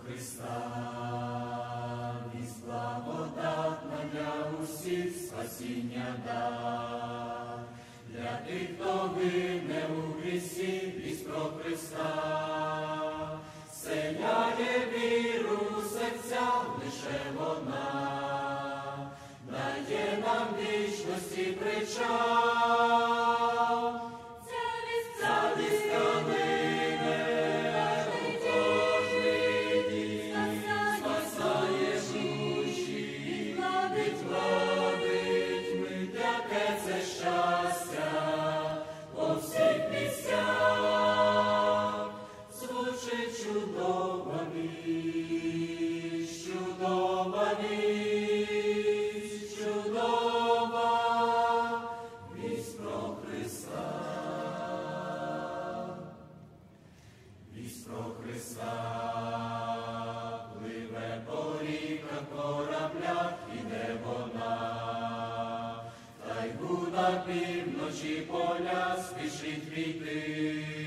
Христа, вість благодатна для усіх спасіння дар. Для тих, хто гине у грісі, вість про Христа, вселяє віру у серця лише вона, дає нам вічності причал. Ця вість калине у кожний дім, спасає душі, гладить мить, яке це щастя по всіх місцях. Звучить чудова вість, чудова вість, чудова вість про Христа. Вість про Христа пливе по ріках, кораблях, іде вона, та й на півночі поля спішить війти.